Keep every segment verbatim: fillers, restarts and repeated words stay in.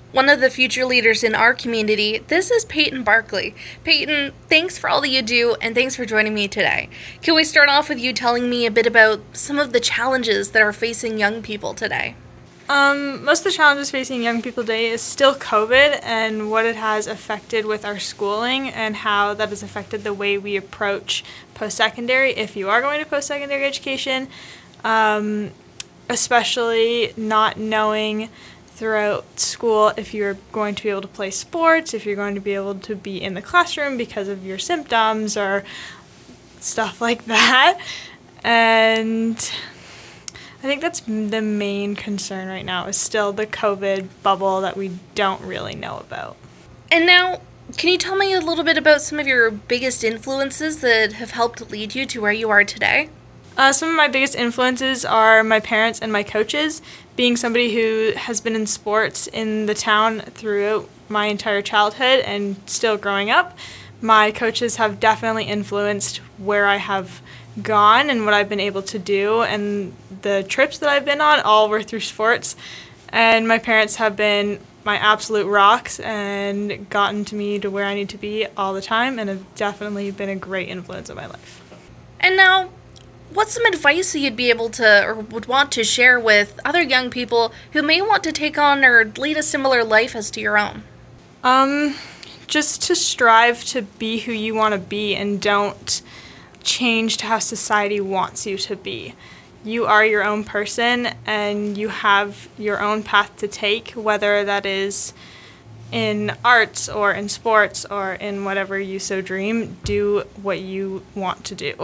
one of the future leaders in our community. This is Peyton Barkley. Peyton, thanks for all that you do, and thanks for joining me today. Can we start off with you telling me a bit about some of the challenges that are facing young people today? Um, most of the challenges facing young people today is still COVID and what it has affected with our schooling and how that has affected the way we approach post-secondary, if you are going to post-secondary education, um, especially not knowing throughout school if you're going to be able to play sports, if you're going to be able to be in the classroom because of your symptoms or stuff like that. And I think that's the main concern right now is still the COVID bubble that we don't really know about. And now, can you tell me a little bit about some of your biggest influences that have helped lead you to where you are today? Uh, some of my biggest influences are my parents and my coaches. Being somebody who has been in sports in the town throughout my entire childhood and still growing up, my coaches have definitely influenced where I have gone and what I've been able to do, and the trips that I've been on all were through sports. And my parents have been my absolute rocks and gotten to me to where I need to be all the time, and have definitely been a great influence in my life. And now, what's some advice that you'd be able to or would want to share with other young people who may want to take on or lead a similar life as to your own? Um, just to strive to be who you want to be and don't change to how society wants you to be. You are your own person and you have your own path to take, whether that is in arts or in sports or in whatever you so dream. Do what you want to do.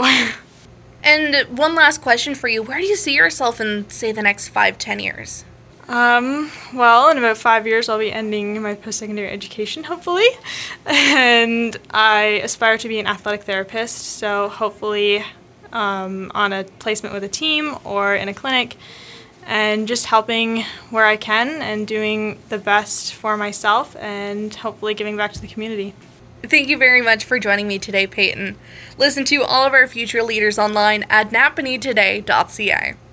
And one last question for you. Where do you see yourself in, say, the next five, ten years? Um, well, in about five years, I'll be ending my post-secondary education, hopefully, and I aspire to be an athletic therapist, so hopefully um, on a placement with a team or in a clinic, and just helping where I can and doing the best for myself and hopefully giving back to the community. Thank you very much for joining me today, Peyton. Listen to all of our future leaders online at napanee today dot c a.